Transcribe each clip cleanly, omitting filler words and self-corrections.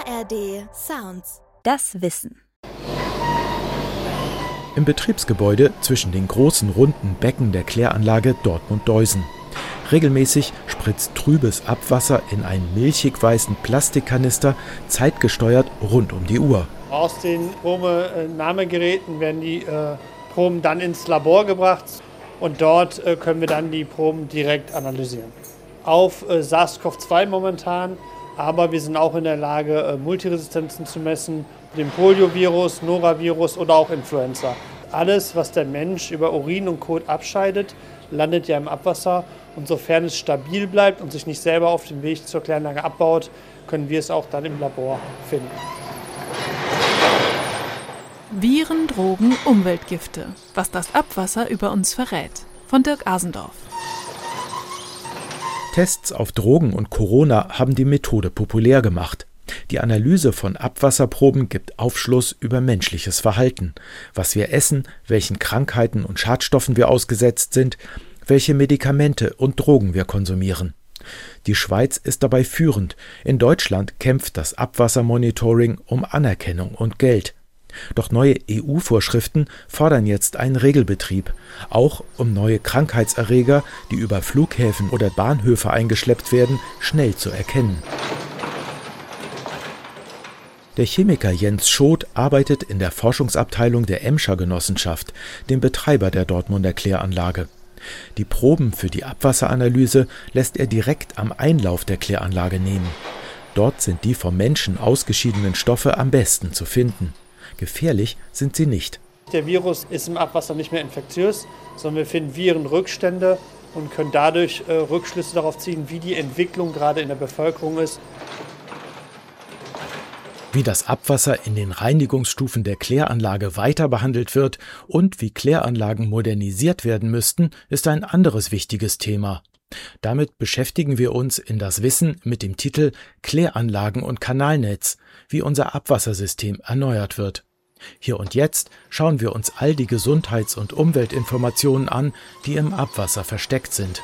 ARD Sounds. Das Wissen. Im Betriebsgebäude zwischen den großen runden Becken der Kläranlage Dortmund-Deusen. Regelmäßig spritzt trübes Abwasser in einen milchig weißen Plastikkanister, zeitgesteuert rund um die Uhr. Aus den Probenahmegeräten werden die Proben dann ins Labor gebracht und dort können wir dann die Proben direkt analysieren. Auf SARS-CoV-2 momentan, aber wir sind auch in der Lage, Multiresistenzen zu messen, den Poliovirus, Norovirus oder auch Influenza. Alles, was der Mensch über Urin und Kot abscheidet, landet ja im Abwasser. Und sofern es stabil bleibt und sich nicht selber auf dem Weg zur Kläranlage abbaut, können wir es auch dann im Labor finden. Viren, Drogen, Umweltgifte. Was das Abwasser über uns verrät. Von Dirk Asendorf. Tests auf Drogen und Corona haben die Methode populär gemacht. Die Analyse von Abwasserproben gibt Aufschluss über menschliches Verhalten, was wir essen, welchen Krankheiten und Schadstoffen wir ausgesetzt sind, welche Medikamente und Drogen wir konsumieren. Die Schweiz ist dabei führend. In Deutschland kämpft das Abwassermonitoring um Anerkennung und Geld. Doch neue EU-Vorschriften fordern jetzt einen Regelbetrieb, auch um neue Krankheitserreger, die über Flughäfen oder Bahnhöfe eingeschleppt werden, schnell zu erkennen. Der Chemiker Jens Schot arbeitet in der Forschungsabteilung der Emscher Genossenschaft, dem Betreiber der Dortmunder Kläranlage. Die Proben für die Abwasseranalyse lässt er direkt am Einlauf der Kläranlage nehmen. Dort sind die vom Menschen ausgeschiedenen Stoffe am besten zu finden. Gefährlich sind sie nicht. Der Virus ist im Abwasser nicht mehr infektiös, sondern wir finden Virenrückstände und können dadurch Rückschlüsse darauf ziehen, wie die Entwicklung gerade in der Bevölkerung ist. Wie das Abwasser in den Reinigungsstufen der Kläranlage weiter behandelt wird und wie Kläranlagen modernisiert werden müssten, ist ein anderes wichtiges Thema. Damit beschäftigen wir uns in das Wissen mit dem Titel Kläranlagen und Kanalnetz, wie unser Abwassersystem erneuert wird. Hier und jetzt schauen wir uns all die Gesundheits- und Umweltinformationen an, die im Abwasser versteckt sind.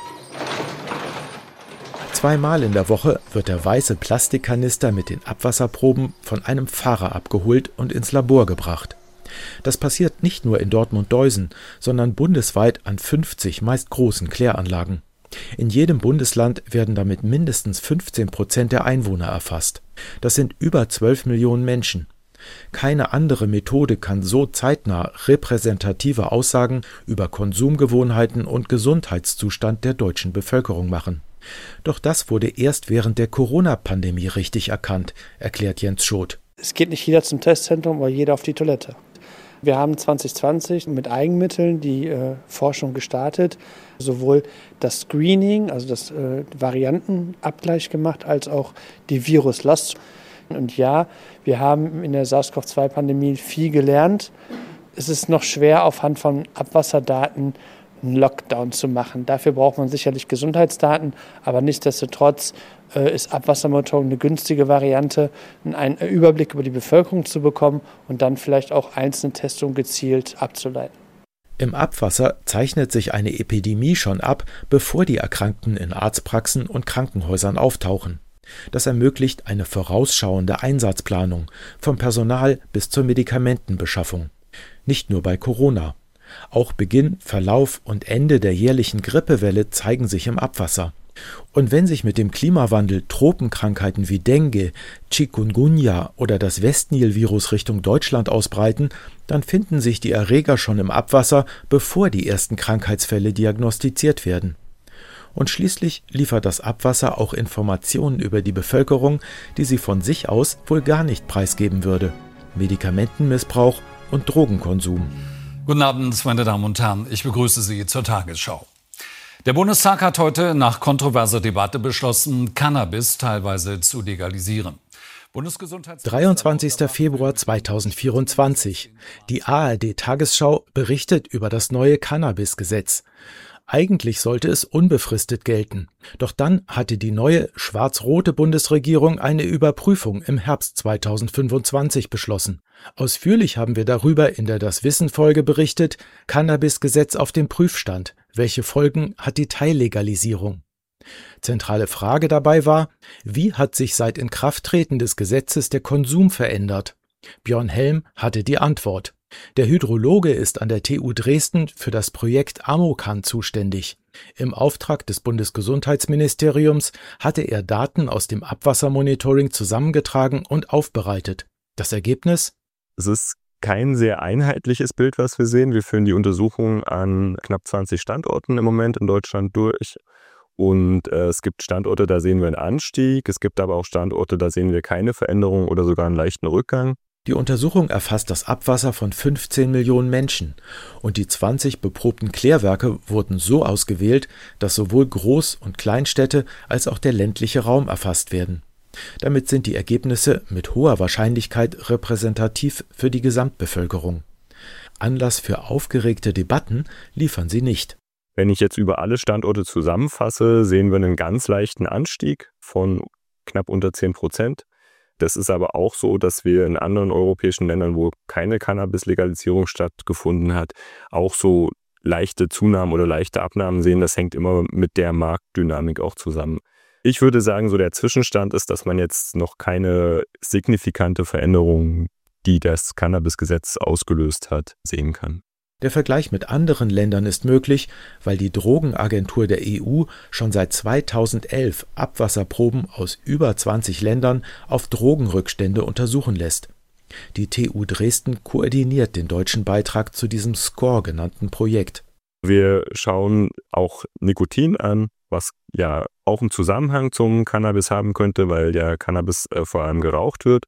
Zweimal in der Woche wird der weiße Plastikkanister mit den Abwasserproben von einem Fahrer abgeholt und ins Labor gebracht. Das passiert nicht nur in Dortmund-Deusen, sondern bundesweit an 50 meist großen Kläranlagen. In jedem Bundesland werden damit mindestens 15% der Einwohner erfasst. Das sind über 12 Millionen Menschen. Keine andere Methode kann so zeitnah repräsentative Aussagen über Konsumgewohnheiten und Gesundheitszustand der deutschen Bevölkerung machen. Doch das wurde erst während der Corona-Pandemie richtig erkannt, erklärt Jens Schot. Es geht nicht jeder zum Testzentrum, aber jeder auf die Toilette. Wir haben 2020 mit Eigenmitteln die Forschung gestartet, sowohl das Screening, also das Variantenabgleich gemacht, als auch die Viruslast. Und ja, wir haben in der SARS-CoV-2-Pandemie viel gelernt. Es ist noch schwer, aufhand von Abwasserdaten einen Lockdown zu machen. Dafür braucht man sicherlich Gesundheitsdaten, aber nichtsdestotrotz ist Abwassermonitoring eine günstige Variante, einen Überblick über die Bevölkerung zu bekommen und dann vielleicht auch einzelne Testungen gezielt abzuleiten. Im Abwasser zeichnet sich eine Epidemie schon ab, bevor die Erkrankten in Arztpraxen und Krankenhäusern auftauchen. Das ermöglicht eine vorausschauende Einsatzplanung, vom Personal bis zur Medikamentenbeschaffung. Nicht nur bei Corona. Auch Beginn, Verlauf und Ende der jährlichen Grippewelle zeigen sich im Abwasser. Und wenn sich mit dem Klimawandel Tropenkrankheiten wie Dengue, Chikungunya oder das Westnil-Virus Richtung Deutschland ausbreiten, dann finden sich die Erreger schon im Abwasser, bevor die ersten Krankheitsfälle diagnostiziert werden. Und schließlich liefert das Abwasser auch Informationen über die Bevölkerung, die sie von sich aus wohl gar nicht preisgeben würde. Medikamentenmissbrauch und Drogenkonsum. Guten Abend, meine Damen und Herren. Ich begrüße Sie zur Tagesschau. Der Bundestag hat heute nach kontroverser Debatte beschlossen, Cannabis teilweise zu legalisieren. 23. Februar 2024. Die ARD-Tagesschau berichtet über das neue Cannabis-Gesetz. Eigentlich sollte es unbefristet gelten. Doch dann hatte die neue schwarz-rote Bundesregierung eine Überprüfung im Herbst 2025 beschlossen. Ausführlich haben wir darüber in der Das Wissen-Folge berichtet, Cannabis-Gesetz auf dem Prüfstand. Welche Folgen hat die Teillegalisierung? Zentrale Frage dabei war, wie hat sich seit Inkrafttreten des Gesetzes der Konsum verändert? Björn Helm hatte die Antwort. Der Hydrologe ist an der TU Dresden für das Projekt Amokan zuständig. Im Auftrag des Bundesgesundheitsministeriums hatte er Daten aus dem Abwassermonitoring zusammengetragen und aufbereitet. Das Ergebnis? Es ist kein sehr einheitliches Bild, was wir sehen. Wir führen die Untersuchung an knapp 20 Standorten im Moment in Deutschland durch. Und es gibt Standorte, da sehen wir einen Anstieg. Es gibt aber auch Standorte, da sehen wir keine Veränderung oder sogar einen leichten Rückgang. Die Untersuchung erfasst das Abwasser von 15 Millionen Menschen. Und die 20 beprobten Klärwerke wurden so ausgewählt, dass sowohl Groß- und Kleinstädte als auch der ländliche Raum erfasst werden. Damit sind die Ergebnisse mit hoher Wahrscheinlichkeit repräsentativ für die Gesamtbevölkerung. Anlass für aufgeregte Debatten liefern sie nicht. Wenn ich jetzt über alle Standorte zusammenfasse, sehen wir einen ganz leichten Anstieg von knapp unter 10%. Das ist aber auch so, dass wir in anderen europäischen Ländern, wo keine Cannabis-Legalisierung stattgefunden hat, auch so leichte Zunahmen oder leichte Abnahmen sehen. Das hängt immer mit der Marktdynamik auch zusammen. Ich würde sagen, so der Zwischenstand ist, dass man jetzt noch keine signifikante Veränderung, die das Cannabis-Gesetz ausgelöst hat, sehen kann. Der Vergleich mit anderen Ländern ist möglich, weil die Drogenagentur der EU schon seit 2011 Abwasserproben aus über 20 Ländern auf Drogenrückstände untersuchen lässt. Die TU Dresden koordiniert den deutschen Beitrag zu diesem SCORE genannten Projekt. Wir schauen auch Nikotin an, was ja auch einen Zusammenhang zum Cannabis haben könnte, weil ja Cannabis vor allem geraucht wird.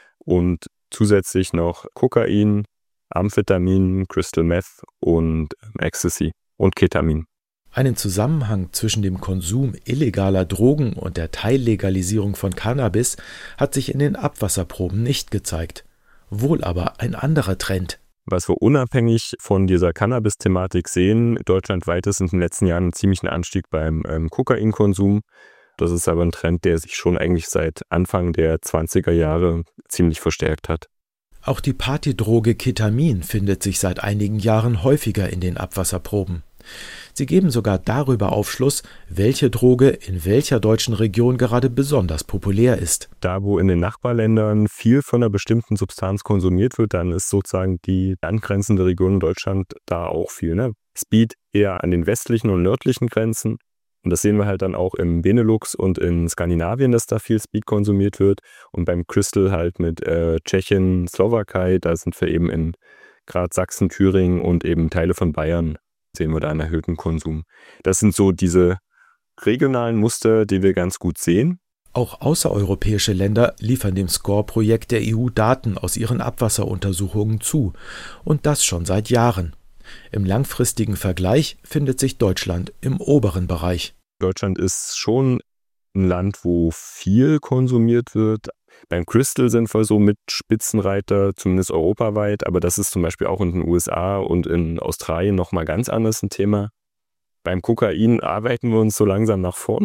Und zusätzlich noch Kokain, Amphetamin, Crystal Meth und Ecstasy und Ketamin. Einen Zusammenhang zwischen dem Konsum illegaler Drogen und der Teillegalisierung von Cannabis hat sich in den Abwasserproben nicht gezeigt. Wohl aber ein anderer Trend. Was wir unabhängig von dieser Cannabis-Thematik sehen, deutschlandweit ist in den letzten Jahren ein ziemlicher Anstieg beim Kokainkonsum. Das ist aber ein Trend, der sich schon eigentlich seit Anfang der 20er Jahre ziemlich verstärkt hat. Auch die Partydroge Ketamin findet sich seit einigen Jahren häufiger in den Abwasserproben. Sie geben sogar darüber Aufschluss, welche Droge in welcher deutschen Region gerade besonders populär ist. Da, wo in den Nachbarländern viel von einer bestimmten Substanz konsumiert wird, dann ist sozusagen die angrenzende Region in Deutschland da auch viel. Ne? Speed eher an den westlichen und nördlichen Grenzen. Und das sehen wir halt dann auch im Benelux und in Skandinavien, dass da viel Speed konsumiert wird. Und beim Crystal halt mit Tschechien, Slowakei, da sind wir eben in gerade Sachsen, Thüringen und eben Teile von Bayern, sehen wir da einen erhöhten Konsum. Das sind so diese regionalen Muster, die wir ganz gut sehen. Auch außereuropäische Länder liefern dem SCORE-Projekt der EU Daten aus ihren Abwasseruntersuchungen zu. Und das schon seit Jahren. Im langfristigen Vergleich findet sich Deutschland im oberen Bereich. Deutschland ist schon ein Land, wo viel konsumiert wird. Beim Crystal sind wir so mit Spitzenreiter, zumindest europaweit, aber das ist zum Beispiel auch in den USA und in Australien nochmal ganz anders ein Thema. Beim Kokain arbeiten wir uns so langsam nach vorn.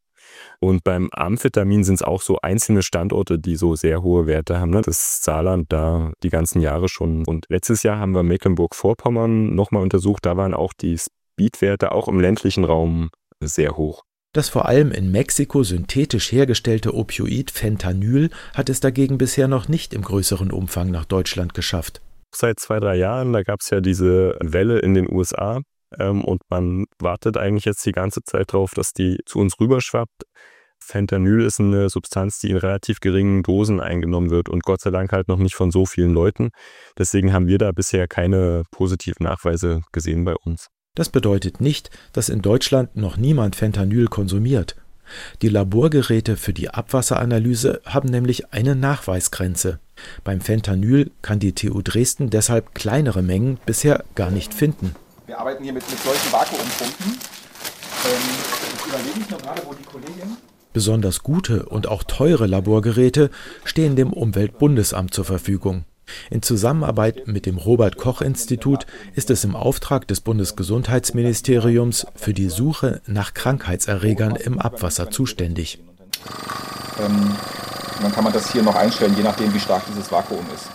Und beim Amphetamin sind es auch so einzelne Standorte, die so sehr hohe Werte haben. Ne? Das Saarland da die ganzen Jahre schon. Und letztes Jahr haben wir Mecklenburg-Vorpommern nochmal untersucht. Da waren auch die Speedwerte auch im ländlichen Raum sehr hoch. Das vor allem in Mexiko synthetisch hergestellte Opioid Fentanyl hat es dagegen bisher noch nicht im größeren Umfang nach Deutschland geschafft. Seit 2-3 Jahren, da gab es ja diese Welle in den USA. Und man wartet eigentlich jetzt die ganze Zeit drauf, dass die zu uns rüberschwappt. Fentanyl ist eine Substanz, die in relativ geringen Dosen eingenommen wird und Gott sei Dank halt noch nicht von so vielen Leuten. Deswegen haben wir da bisher keine positiven Nachweise gesehen bei uns. Das bedeutet nicht, dass in Deutschland noch niemand Fentanyl konsumiert. Die Laborgeräte für die Abwasseranalyse haben nämlich eine Nachweisgrenze. Beim Fentanyl kann die TU Dresden deshalb kleinere Mengen bisher gar nicht finden. Wir arbeiten hier mit solchen Vakuumpumpen. Ich überlege mich noch gerade, wo die Kollegin... Besonders gute und auch teure Laborgeräte stehen dem Umweltbundesamt zur Verfügung. In Zusammenarbeit mit dem Robert-Koch-Institut ist es im Auftrag des Bundesgesundheitsministeriums für die Suche nach Krankheitserregern im Abwasser zuständig. Dann kann man das hier noch einstellen, je nachdem, wie stark dieses Vakuum ist.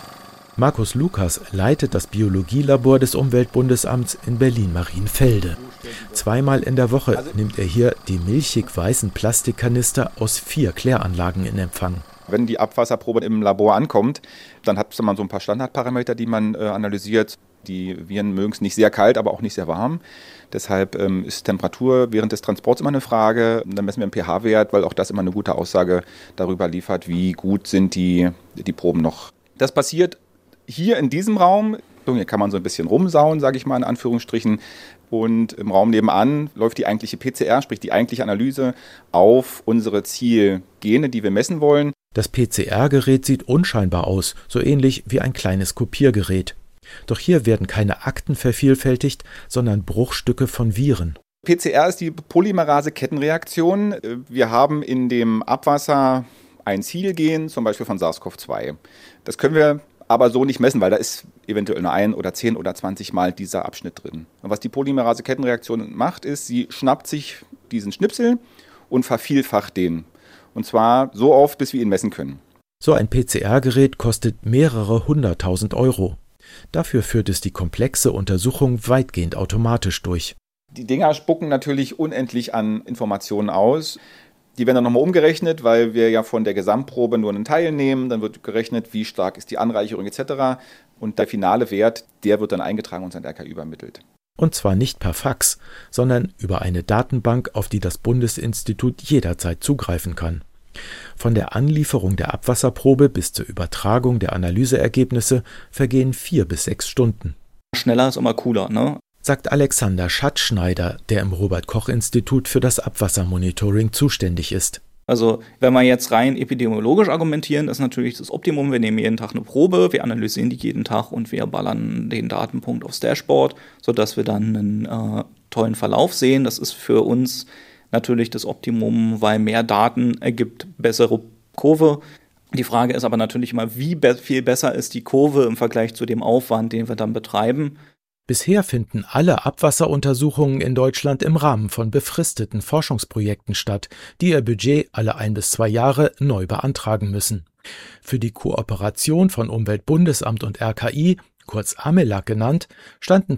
Markus Lukas leitet das Biologielabor des Umweltbundesamts in Berlin-Marienfelde. 2-mal in der Woche nimmt er hier die milchig-weißen Plastikkanister aus 4 Kläranlagen in Empfang. Wenn die Abwasserprobe im Labor ankommt, dann hat man so ein paar Standardparameter, die man analysiert. Die Viren mögen es nicht sehr kalt, aber auch nicht sehr warm. Deshalb ist Temperatur während des Transports immer eine Frage. Dann messen wir einen pH-Wert, weil auch das immer eine gute Aussage darüber liefert, wie gut sind die Proben noch. Das passiert hier in diesem Raum. Hier kann man so ein bisschen rumsauen, sage ich mal in Anführungsstrichen. Und im Raum nebenan läuft die eigentliche PCR, sprich die eigentliche Analyse auf unsere Zielgene, die wir messen wollen. Das PCR-Gerät sieht unscheinbar aus, so ähnlich wie ein kleines Kopiergerät. Doch hier werden keine Akten vervielfältigt, sondern Bruchstücke von Viren. PCR ist die Polymerase-Kettenreaktion. Wir haben in dem Abwasser ein Zielgen, zum Beispiel von SARS-CoV-2. Das können wir aber so nicht messen, weil da ist eventuell nur 1 oder 10 oder 20 Mal dieser Abschnitt drin. Und was die Polymerase-Kettenreaktion macht, ist, sie schnappt sich diesen Schnipsel und vervielfacht den. Und zwar so oft, bis wir ihn messen können. So ein PCR-Gerät kostet mehrere 100.000 €. Dafür führt es die komplexe Untersuchung weitgehend automatisch durch. Die Dinger spucken natürlich unendlich an Informationen aus. Die werden dann nochmal umgerechnet, weil wir ja von der Gesamtprobe nur einen Teil nehmen. Dann wird gerechnet, wie stark ist die Anreicherung etc. Und der finale Wert, der wird dann eingetragen und ans RKI übermittelt. Und zwar nicht per Fax, sondern über eine Datenbank, auf die das Bundesinstitut jederzeit zugreifen kann. Von der Anlieferung der Abwasserprobe bis zur Übertragung der Analyseergebnisse vergehen 4 bis 6 Stunden. Schneller ist immer cooler, ne? Sagt Alexander Schatzschneider, der im Robert-Koch-Institut für das Abwassermonitoring zuständig ist. Also wenn wir jetzt rein epidemiologisch argumentieren, ist natürlich das Optimum, wir nehmen jeden Tag eine Probe, wir analysieren die jeden Tag und wir ballern den Datenpunkt aufs Dashboard, sodass wir dann einen tollen Verlauf sehen. Das ist für uns natürlich das Optimum, weil mehr Daten ergibt bessere Kurve. Die Frage ist aber natürlich immer, wie viel besser ist die Kurve im Vergleich zu dem Aufwand, den wir dann betreiben. Bisher finden alle Abwasseruntersuchungen in Deutschland im Rahmen von befristeten Forschungsprojekten statt, die ihr Budget alle 1 bis 2 Jahre neu beantragen müssen. Für die Kooperation von Umweltbundesamt und RKI, kurz AMELAG genannt, standen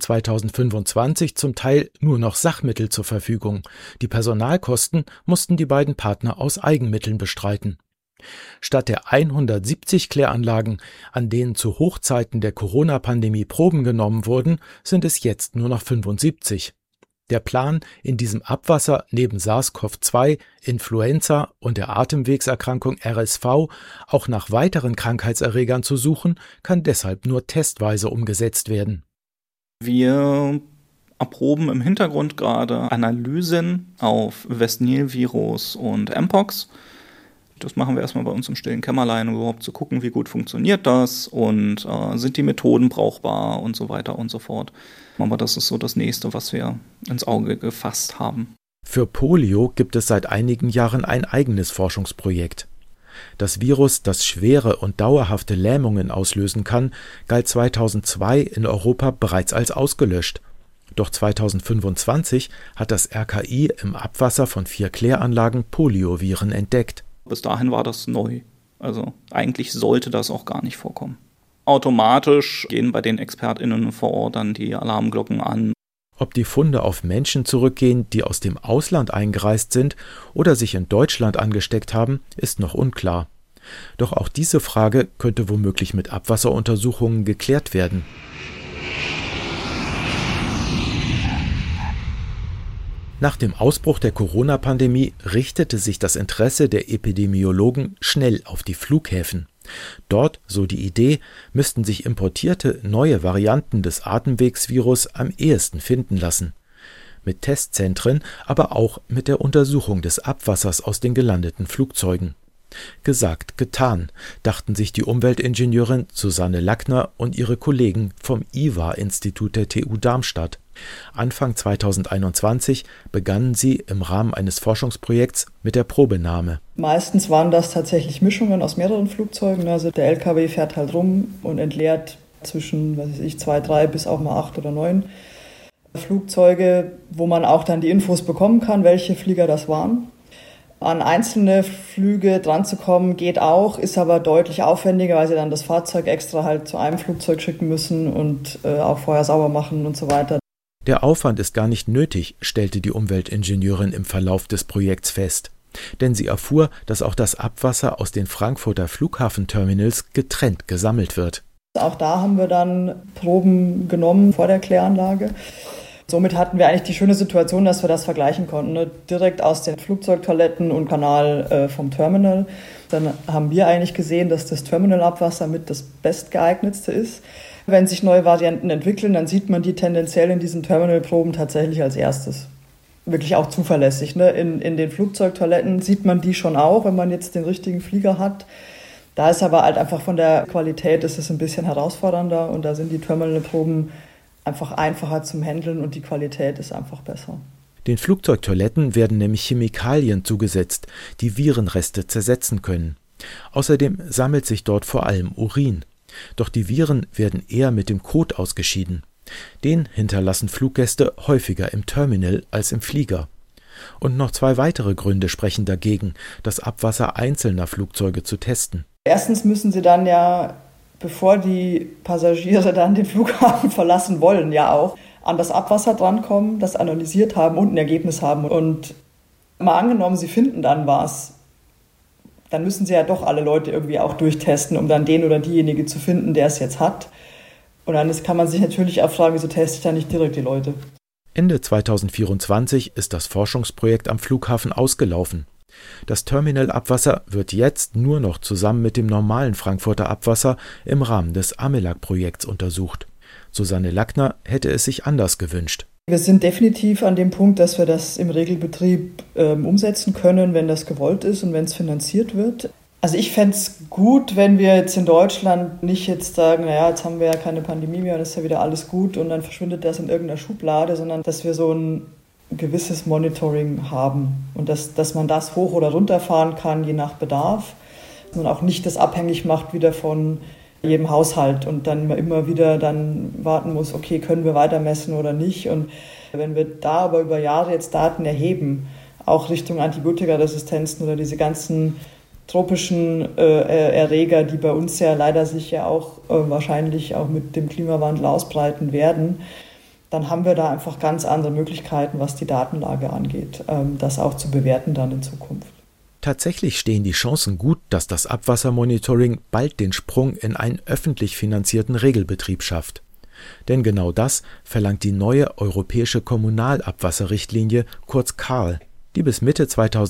2025 zum Teil nur noch Sachmittel zur Verfügung. Die Personalkosten mussten die beiden Partner aus Eigenmitteln bestreiten. Statt der 170 Kläranlagen, an denen zu Hochzeiten der Corona-Pandemie Proben genommen wurden, sind es jetzt nur noch 75. Der Plan, in diesem Abwasser neben SARS-CoV-2, Influenza und der Atemwegserkrankung RSV auch nach weiteren Krankheitserregern zu suchen, kann deshalb nur testweise umgesetzt werden. Wir erproben im Hintergrund gerade Analysen auf West-Nil-Virus und Mpox. Das machen wir erstmal bei uns im stillen Kämmerlein, um überhaupt zu gucken, wie gut funktioniert das und sind die Methoden brauchbar und so weiter und so fort. Aber das ist so das Nächste, was wir ins Auge gefasst haben. Für Polio gibt es seit einigen Jahren ein eigenes Forschungsprojekt. Das Virus, das schwere und dauerhafte Lähmungen auslösen kann, galt 2002 in Europa bereits als ausgelöscht. Doch 2025 hat das RKI im Abwasser von 4 Kläranlagen Polioviren entdeckt. Bis dahin war das neu. Also eigentlich sollte das auch gar nicht vorkommen. Automatisch gehen bei den ExpertInnen vor Ort dann die Alarmglocken an. Ob die Funde auf Menschen zurückgehen, die aus dem Ausland eingereist sind oder sich in Deutschland angesteckt haben, ist noch unklar. Doch auch diese Frage könnte womöglich mit Abwasseruntersuchungen geklärt werden. Nach dem Ausbruch der Corona-Pandemie richtete sich das Interesse der Epidemiologen schnell auf die Flughäfen. Dort, so die Idee, müssten sich importierte neue Varianten des Atemwegsvirus am ehesten finden lassen. Mit Testzentren, aber auch mit der Untersuchung des Abwassers aus den gelandeten Flugzeugen. Gesagt, getan, dachten sich die Umweltingenieurin Susanne Lackner und ihre Kollegen vom IWA-Institut der TU Darmstadt. Anfang 2021 begannen sie im Rahmen eines Forschungsprojekts mit der Probenahme. Meistens waren das tatsächlich Mischungen aus mehreren Flugzeugen. Also der LKW fährt halt rum und entleert zwischen 2, 3 bis auch mal 8 oder 9 Flugzeuge, wo man auch dann die Infos bekommen kann, welche Flieger das waren. An einzelne Flüge dran zu kommen, geht auch, ist aber deutlich aufwendiger, weil sie dann das Fahrzeug extra halt zu einem Flugzeug schicken müssen und auch vorher sauber machen und so weiter. Der Aufwand ist gar nicht nötig, stellte die Umweltingenieurin im Verlauf des Projekts fest. Denn sie erfuhr, dass auch das Abwasser aus den Frankfurter Flughafenterminals getrennt gesammelt wird. Auch da haben wir dann Proben genommen vor der Kläranlage. Somit hatten wir eigentlich die schöne Situation, dass wir das vergleichen konnten, ne? Direkt aus den Flugzeugtoiletten und Kanal vom Terminal. Dann haben wir eigentlich gesehen, dass das Terminalabwasser mit das bestgeeignetste ist. Wenn sich neue Varianten entwickeln, dann sieht man die tendenziell in diesen Terminalproben tatsächlich als erstes. Wirklich auch zuverlässig. Ne? In den Flugzeugtoiletten sieht man die schon auch, wenn man jetzt den richtigen Flieger hat. Da ist aber halt einfach von der Qualität ist es ein bisschen herausfordernder und da sind die Terminalproben einfach einfacher zum Handeln und die Qualität ist einfach besser. Den Flugzeugtoiletten werden nämlich Chemikalien zugesetzt, die Virenreste zersetzen können. Außerdem sammelt sich dort vor allem Urin. Doch die Viren werden eher mit dem Kot ausgeschieden. Den hinterlassen Fluggäste häufiger im Terminal als im Flieger. Und noch 2 weitere Gründe sprechen dagegen, das Abwasser einzelner Flugzeuge zu testen. Erstens müssen sie dann ja, bevor die Passagiere dann den Flughafen verlassen wollen, ja auch an das Abwasser drankommen, das analysiert haben und ein Ergebnis haben. Und mal angenommen, sie finden dann was, dann müssen sie ja doch alle Leute irgendwie auch durchtesten, um dann den oder diejenige zu finden, der es jetzt hat. Und dann kann man sich natürlich auch fragen, wieso teste ich da nicht direkt die Leute? Ende 2024 ist das Forschungsprojekt am Flughafen ausgelaufen. Das Terminalabwasser wird jetzt nur noch zusammen mit dem normalen Frankfurter Abwasser im Rahmen des AMELAG-Projekts untersucht. Susanne Lackner hätte es sich anders gewünscht. Wir sind definitiv an dem Punkt, dass wir das im Regelbetrieb umsetzen können, wenn das gewollt ist und wenn es finanziert wird. Also ich fände es gut, wenn wir jetzt in Deutschland nicht jetzt sagen, naja, jetzt haben wir ja keine Pandemie mehr und ist ja wieder alles gut und dann verschwindet das in irgendeiner Schublade, sondern dass wir so ein gewisses Monitoring haben und dass man das hoch- oder runterfahren kann, je nach Bedarf. Dass man auch nicht das abhängig macht wieder von jedem Haushalt und dann immer wieder dann warten muss, okay, können wir weiter messen oder nicht. Und wenn wir da aber über Jahre jetzt Daten erheben, auch Richtung Antibiotikaresistenzen oder diese ganzen tropischen Erreger, die bei uns ja leider sich ja auch wahrscheinlich auch mit dem Klimawandel ausbreiten werden, dann haben wir da einfach ganz andere Möglichkeiten, was die Datenlage angeht, das auch zu bewerten dann in Zukunft. Tatsächlich stehen die Chancen gut, dass das Abwassermonitoring bald den Sprung in einen öffentlich finanzierten Regelbetrieb schafft. Denn genau das verlangt die neue europäische Kommunalabwasserrichtlinie, kurz CARL, die bis Mitte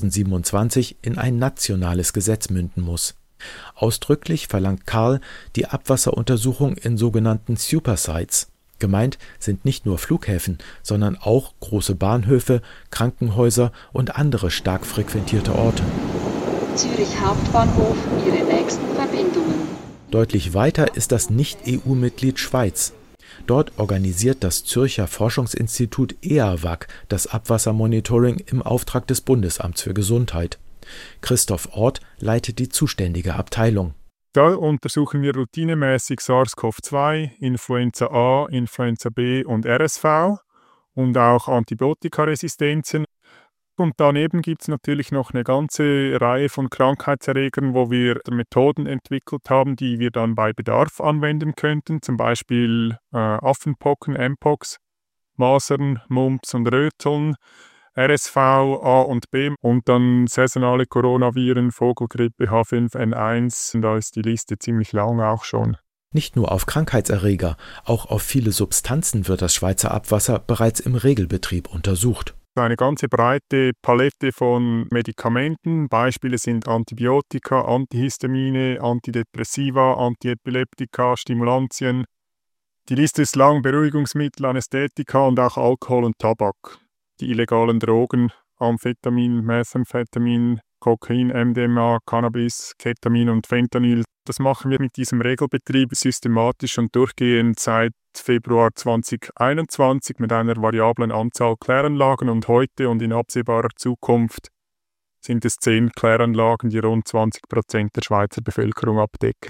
2027 in ein nationales Gesetz münden muss. Ausdrücklich verlangt CARL die Abwasseruntersuchung in sogenannten Supersites. Gemeint sind nicht nur Flughäfen, sondern auch große Bahnhöfe, Krankenhäuser und andere stark frequentierte Orte. Zürich Hauptbahnhof, Ihre nächsten Verbindungen. Deutlich weiter ist das Nicht-EU-Mitglied Schweiz. Dort organisiert das Zürcher Forschungsinstitut EAWAG das Abwassermonitoring im Auftrag des Bundesamts für Gesundheit. Christoph Ort leitet die zuständige Abteilung. Da untersuchen wir routinemäßig SARS-CoV-2, Influenza A, Influenza B und RSV und auch Antibiotikaresistenzen. Und daneben gibt es natürlich noch eine ganze Reihe von Krankheitserregern, wo wir Methoden entwickelt haben, die wir dann bei Bedarf anwenden könnten, zum Beispiel Affenpocken, Mpox, Masern, Mumps und Röteln, RSV, A und B und dann saisonale Coronaviren, Vogelgrippe, H5N1. Da ist die Liste ziemlich lang auch schon. Nicht nur auf Krankheitserreger, auch auf viele Substanzen wird das Schweizer Abwasser bereits im Regelbetrieb untersucht. Eine ganze breite Palette von Medikamenten. Beispiele sind Antibiotika, Antihistamine, Antidepressiva, Antiepileptika, Stimulantien. Die Liste ist lang: Beruhigungsmittel, Anästhetika und auch Alkohol und Tabak. Die illegalen Drogen, Amphetamin, Methamphetamin, Kokain, MDMA, Cannabis, Ketamin und Fentanyl. Das machen wir mit diesem Regelbetrieb systematisch und durchgehend seit Februar 2021 mit einer variablen Anzahl Kläranlagen und heute und in absehbarer Zukunft sind es 10 Kläranlagen, die rund 20% der Schweizer Bevölkerung abdecken.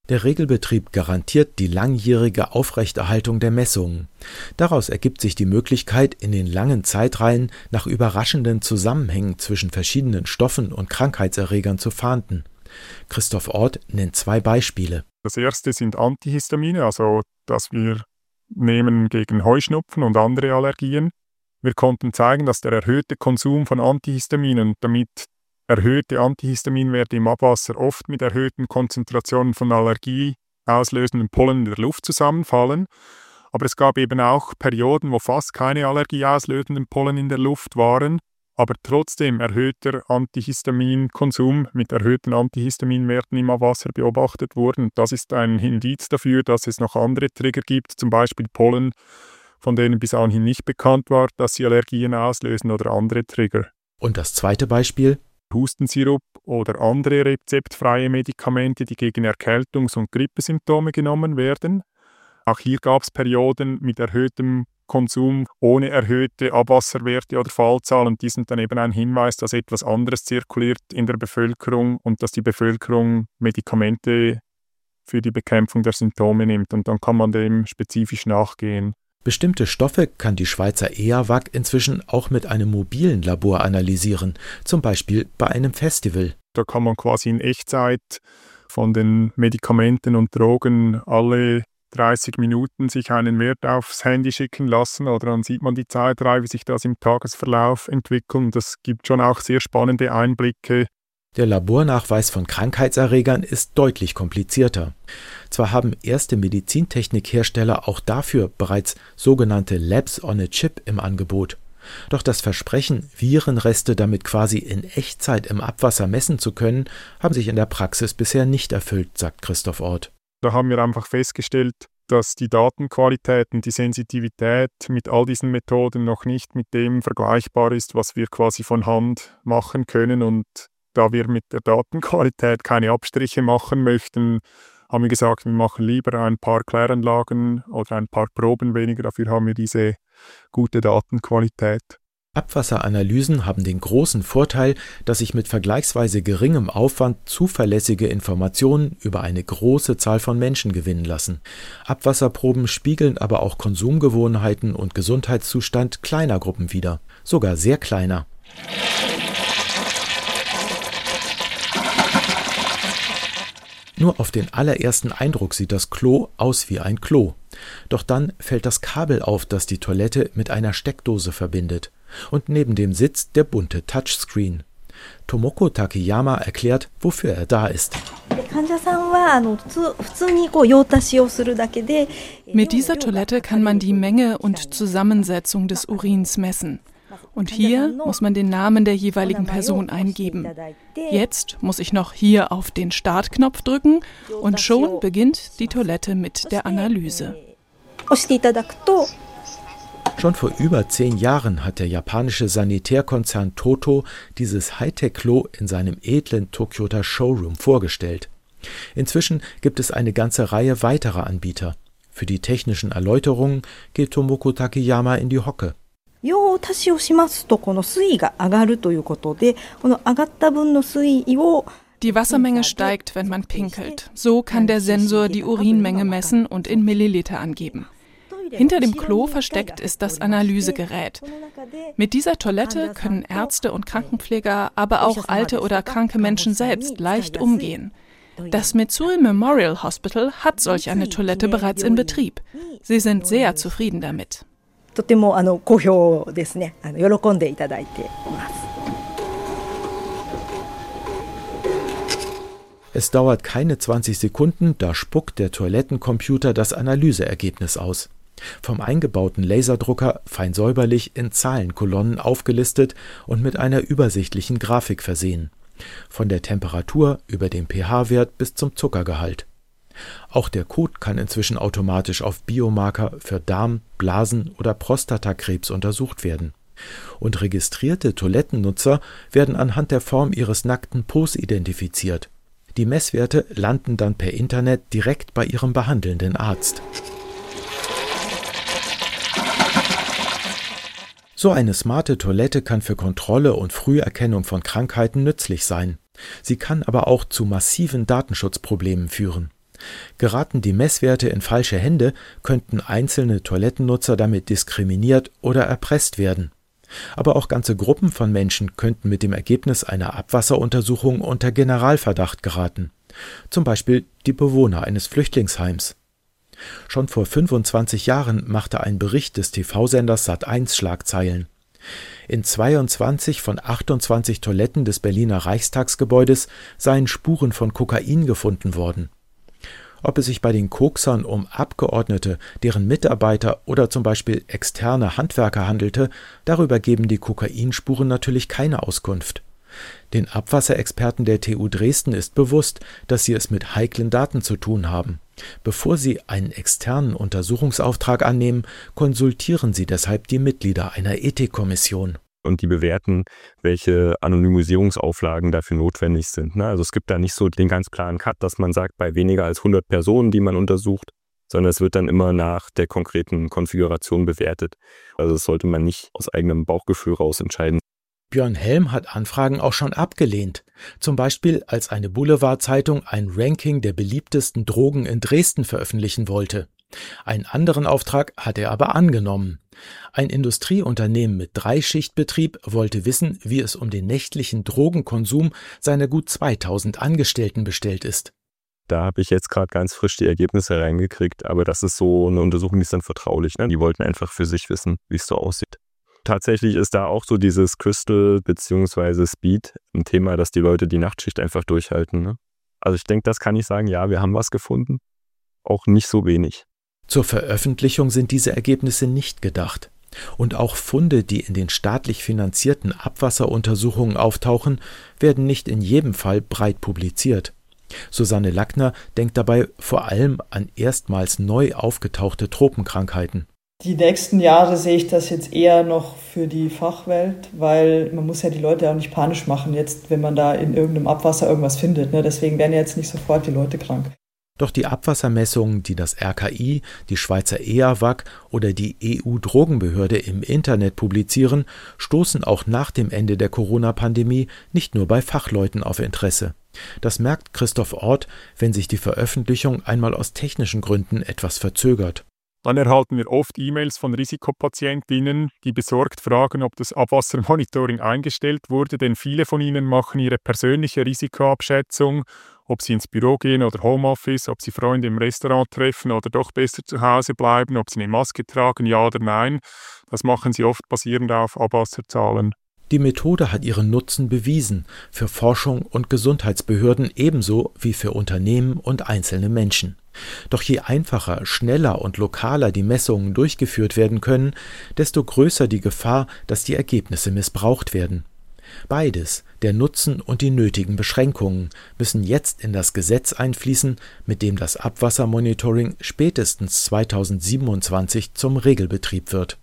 Der Regelbetrieb garantiert die langjährige Aufrechterhaltung der Messungen. Daraus ergibt sich die Möglichkeit, in den langen Zeitreihen nach überraschenden Zusammenhängen zwischen verschiedenen Stoffen und Krankheitserregern zu fahnden. Christoph Orth nennt 2 Beispiele. Das erste sind Antihistamine, also das wir nehmen gegen Heuschnupfen und andere Allergien. Wir konnten zeigen, dass der erhöhte Konsum von Antihistaminen, damit erhöhte Antihistaminwerte im Abwasser oft mit erhöhten Konzentrationen von Allergie auslösenden Pollen in der Luft zusammenfallen. Aber es gab eben auch Perioden, wo fast keine allergieauslösenden Pollen in der Luft waren, aber trotzdem erhöhter Antihistaminkonsum mit erhöhten Antihistaminwerten im Abwasser beobachtet wurden. Das ist ein Indiz dafür, dass es noch andere Trigger gibt, zum Beispiel Pollen, von denen bis anhin nicht bekannt war, dass sie Allergien auslösen oder andere Trigger. Und das zweite Beispiel? Hustensirup oder andere rezeptfreie Medikamente, die gegen Erkältungs- und Grippesymptome genommen werden. Auch hier gab es Perioden mit erhöhtem Konsum ohne erhöhte Abwasserwerte oder Fallzahlen. Die sind dann eben ein Hinweis, dass etwas anderes zirkuliert in der Bevölkerung und dass die Bevölkerung Medikamente für die Bekämpfung der Symptome nimmt. Und dann kann man dem spezifisch nachgehen. Bestimmte Stoffe kann die Schweizer EAWAG inzwischen auch mit einem mobilen Labor analysieren, zum Beispiel bei einem Festival. Da kann man quasi in Echtzeit von den Medikamenten und Drogen alle 30 Minuten sich einen Wert aufs Handy schicken lassen oder dann sieht man die Zeitreihe, wie sich das im Tagesverlauf entwickelt. Das gibt schon auch sehr spannende Einblicke. Der Labornachweis von Krankheitserregern ist deutlich komplizierter. Zwar haben erste Medizintechnikhersteller auch dafür bereits sogenannte Labs on a Chip im Angebot. Doch das Versprechen, Virenreste damit quasi in Echtzeit im Abwasser messen zu können, haben sich in der Praxis bisher nicht erfüllt, sagt Christoph Orth. Da haben wir einfach festgestellt, dass die Datenqualität und die Sensitivität mit all diesen Methoden noch nicht mit dem vergleichbar ist, was wir quasi von Hand machen können. Und da wir mit der Datenqualität keine Abstriche machen möchten, haben wir gesagt, wir machen lieber ein paar Kläranlagen oder ein paar Proben weniger. Dafür haben wir diese gute Datenqualität. Abwasseranalysen haben den großen Vorteil, dass sich mit vergleichsweise geringem Aufwand zuverlässige Informationen über eine große Zahl von Menschen gewinnen lassen. Abwasserproben spiegeln aber auch Konsumgewohnheiten und Gesundheitszustand kleiner Gruppen wider, sogar sehr kleiner. Nur auf den allerersten Eindruck sieht das Klo aus wie ein Klo. Doch dann fällt das Kabel auf, das die Toilette mit einer Steckdose verbindet. Und neben dem Sitz der bunte Touchscreen. Tomoko Takeyama erklärt, wofür er da ist. Mit dieser Toilette kann man die Menge und Zusammensetzung des Urins messen. Und hier muss man den Namen der jeweiligen Person eingeben. Jetzt muss ich noch hier auf den Startknopf drücken und schon beginnt die Toilette mit der Analyse. Schon vor über 10 Jahren hat der japanische Sanitärkonzern Toto dieses Hightech-Klo in seinem edlen Tokyota Showroom vorgestellt. Inzwischen gibt es eine ganze Reihe weiterer Anbieter. Für die technischen Erläuterungen geht Tomoko Takeyama in die Hocke. Die Wassermenge steigt, wenn man pinkelt. So kann der Sensor die Urinmenge messen und in Milliliter angeben. Hinter dem Klo versteckt ist das Analysegerät. Mit dieser Toilette können Ärzte und Krankenpfleger, aber auch alte oder kranke Menschen selbst leicht umgehen. Das Mitsui Memorial Hospital hat solch eine Toilette bereits in Betrieb. Sie sind sehr zufrieden damit. Es dauert keine 20 Sekunden, da spuckt der Toilettencomputer das Analyseergebnis aus. Vom eingebauten Laserdrucker fein säuberlich in Zahlenkolonnen aufgelistet und mit einer übersichtlichen Grafik versehen. Von der Temperatur über den pH-Wert bis zum Zuckergehalt. Auch der Code kann inzwischen automatisch auf Biomarker für Darm-, Blasen- oder Prostatakrebs untersucht werden. Und registrierte Toilettennutzer werden anhand der Form ihres nackten Pos identifiziert. Die Messwerte landen dann per Internet direkt bei ihrem behandelnden Arzt. So eine smarte Toilette kann für Kontrolle und Früherkennung von Krankheiten nützlich sein. Sie kann aber auch zu massiven Datenschutzproblemen führen. Geraten die Messwerte in falsche Hände, könnten einzelne Toilettennutzer damit diskriminiert oder erpresst werden. Aber auch ganze Gruppen von Menschen könnten mit dem Ergebnis einer Abwasseruntersuchung unter Generalverdacht geraten. Zum Beispiel die Bewohner eines Flüchtlingsheims. Schon vor 25 Jahren machte ein Bericht des TV-Senders Sat.1 Schlagzeilen. In 22 von 28 Toiletten des Berliner Reichstagsgebäudes seien Spuren von Kokain gefunden worden. Ob es sich bei den Koksern um Abgeordnete, deren Mitarbeiter oder zum Beispiel externe Handwerker handelte, darüber geben die Kokainspuren natürlich keine Auskunft. Den Abwasserexperten der TU Dresden ist bewusst, dass sie es mit heiklen Daten zu tun haben. Bevor sie einen externen Untersuchungsauftrag annehmen, konsultieren sie deshalb die Mitglieder einer Ethikkommission. Und die bewerten, welche Anonymisierungsauflagen dafür notwendig sind. Also es gibt da nicht so den ganz klaren Cut, dass man sagt, bei weniger als 100 Personen, die man untersucht, sondern es wird dann immer nach der konkreten Konfiguration bewertet. Also das sollte man nicht aus eigenem Bauchgefühl raus entscheiden. Björn Helm hat Anfragen auch schon abgelehnt. Zum Beispiel, als eine Boulevardzeitung ein Ranking der beliebtesten Drogen in Dresden veröffentlichen wollte. Einen anderen Auftrag hat er aber angenommen. Ein Industrieunternehmen mit 3-Schichtbetrieb wollte wissen, wie es um den nächtlichen Drogenkonsum seiner gut 2000 Angestellten bestellt ist. Da habe ich jetzt gerade ganz frisch die Ergebnisse reingekriegt, aber das ist so eine Untersuchung, die ist dann vertraulich. Die wollten einfach für sich wissen, wie es so aussieht. Tatsächlich ist da auch so dieses Crystal bzw. Speed ein Thema, dass die Leute die Nachtschicht einfach durchhalten. Also ich denke, das kann ich sagen, ja, wir haben was gefunden. Auch nicht so wenig. Zur Veröffentlichung sind diese Ergebnisse nicht gedacht. Und auch Funde, die in den staatlich finanzierten Abwasseruntersuchungen auftauchen, werden nicht in jedem Fall breit publiziert. Susanne Lackner denkt dabei vor allem an erstmals neu aufgetauchte Tropenkrankheiten. Die nächsten Jahre sehe ich das jetzt eher noch für die Fachwelt, weil man muss ja die Leute auch nicht panisch machen, jetzt, wenn man da in irgendeinem Abwasser irgendwas findet. Deswegen werden ja jetzt nicht sofort die Leute krank. Doch die Abwassermessungen, die das RKI, die Schweizer EAWAG oder die EU-Drogenbehörde im Internet publizieren, stoßen auch nach dem Ende der Corona-Pandemie nicht nur bei Fachleuten auf Interesse. Das merkt Christoph Orth, wenn sich die Veröffentlichung einmal aus technischen Gründen etwas verzögert. Dann erhalten wir oft E-Mails von Risikopatientinnen, die besorgt fragen, ob das Abwassermonitoring eingestellt wurde, denn viele von ihnen machen ihre persönliche Risikoabschätzung, ob sie ins Büro gehen oder Homeoffice, ob sie Freunde im Restaurant treffen oder doch besser zu Hause bleiben, ob sie eine Maske tragen, ja oder nein. Das machen sie oft basierend auf Abwasserzahlen. Die Methode hat ihren Nutzen bewiesen, für Forschung und Gesundheitsbehörden ebenso wie für Unternehmen und einzelne Menschen. Doch je einfacher, schneller und lokaler die Messungen durchgeführt werden können, desto größer die Gefahr, dass die Ergebnisse missbraucht werden. Beides, der Nutzen und die nötigen Beschränkungen, müssen jetzt in das Gesetz einfließen, mit dem das Abwassermonitoring spätestens 2027 zum Regelbetrieb wird.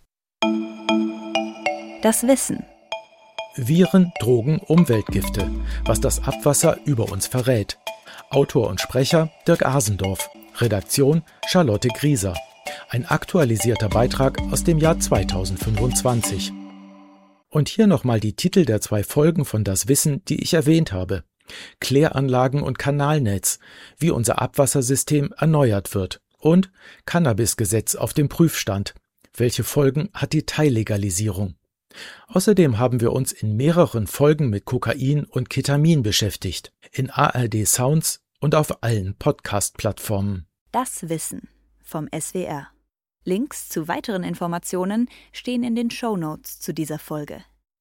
Das Wissen. Viren, Drogen, Umweltgifte, was das Abwasser über uns verrät. Autor und Sprecher Dirk Asendorf, Redaktion Charlotte Grieser. Ein aktualisierter Beitrag aus dem Jahr 2025. Und hier nochmal die Titel der 2 Folgen von Das Wissen, die ich erwähnt habe. Kläranlagen und Kanalnetz, wie unser Abwassersystem erneuert wird. Und Cannabisgesetz auf dem Prüfstand. Welche Folgen hat die Teillegalisierung? Außerdem haben wir uns in mehreren Folgen mit Kokain und Ketamin beschäftigt. In ARD Sounds und auf allen Podcast-Plattformen. Das Wissen vom SWR. Links zu weiteren Informationen stehen in den Shownotes zu dieser Folge.